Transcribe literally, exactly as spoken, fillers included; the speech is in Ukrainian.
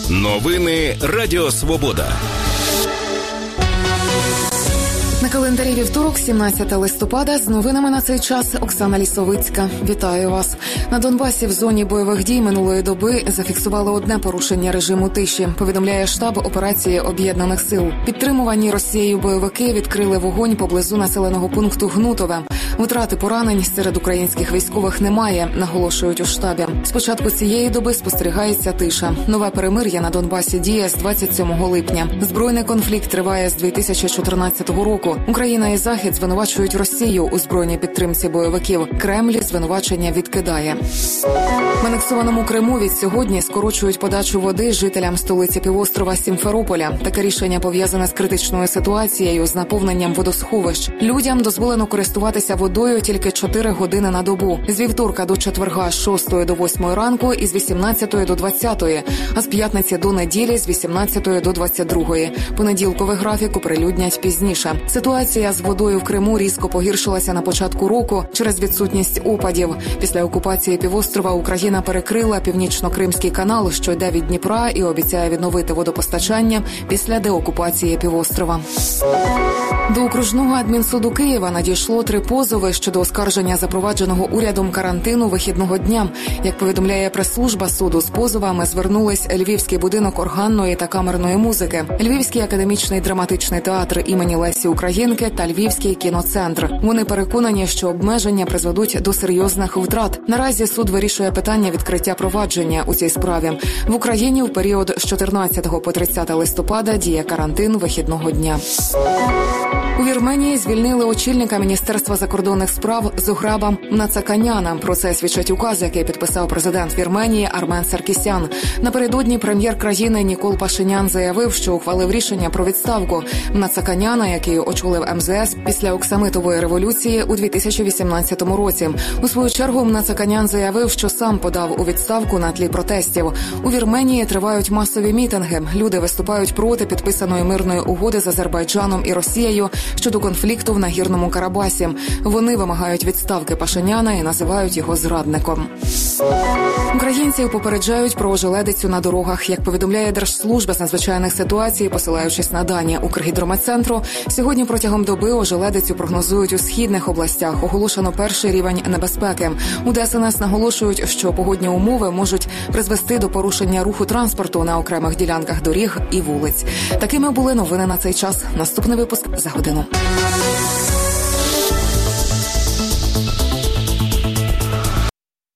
Новини Радіо Свобода. На календарі вівторок, сімнадцяте листопада, з новинами на цей час Оксана Лісовицька. Вітаю вас. На Донбасі в зоні бойових дій минулої доби зафіксували одне порушення режиму тиші, повідомляє штаб операції Об'єднаних сил. Підтримувані Росією бойовики відкрили вогонь поблизу населеного пункту Гнутове. Втрати поранень серед українських військових немає, наголошують у штабі. З початку цієї доби спостерігається тиша. Нове перемир'я на Донбасі діє з двадцять сьомого липня. Збройний конфлікт триває з дві тисячі чотирнадцятого року. Україна і Захід звинувачують Росію у збройній підтримці бойовиків. Кремль звинувачення відкидає. В анексованому Криму від сьогодні скорочують подачу води жителям столиці півострова Сімферополя. Таке рішення пов'язане з критичною ситуацією з наповненням водосховищ. Людям дозволено користуватися водою тільки чотири години на добу. З вівторка до четверга з шостої до восьмої ранку і з вісімнадцятої до двадцятої, а з п'ятниці до неділі з вісімнадцятої до двадцять другої. Понеділковий графік оприлюднять пізніше. Ситуація з водою в Криму різко погіршилася на початку року через відсутність опадів. Після окупації півострова Україна перекрила Північно-Кримський канал, що йде від Дніпра, і обіцяє відновити водопостачання після деокупації півострова. До окружного адмінсуду Києва надійшло три позови щодо оскарження запровадженого урядом карантину вихідного дня. Як повідомляє прес-служба суду, з позовами звернулись Львівський будинок органної та камерної музики, Львівський академічний драматичний театр імені Лесі Українки та Львівський кіноцентр. Вони переконані, що обмеження призведуть до серйозних втрат. Наразі суд вирішує питання відкриття провадження у цій справі. В Україні в період з чотирнадцятого по тридцяте листопада діє карантин вихідного дня. У Вірменії звільнили очільника Міністерства закордонних справ Зограба Мнацаканяна. Про це свідчить указ, який підписав президент Вірменії Армен Саркісян. Напередодні прем'єр країни Нікол Пашинян заявив, що ухвалив рішення про відставку Мнацаканяна, який очолив ем зе ес після Оксамитової революції у дві тисячі вісімнадцятому році. У свою чергу Мнацаканян заявив, що сам подав у відставку на тлі протестів. У Вірменії тривають масові мітинги. Люди виступають проти підписаної мирної угоди з Азербайджаном і Росією щодо конфлікту в Нагірному Карабасі. Вони вимагають відставки Пашиняна і називають його зрадником. Українців попереджають про ожеледицю на дорогах. Як повідомляє Держслужба з надзвичайних ситуацій, посилаючись на дані Укргідрометцентру, сьогодні протягом доби ожеледицю прогнозують у східних областях. Оголошено перший рівень небезпеки. У Де ес ен ес наголошують, що погодні умови можуть призвести до порушення руху транспорту на окремих ділянках доріг і вулиць. Такими були новини на цей час. Наступний випуск за годину.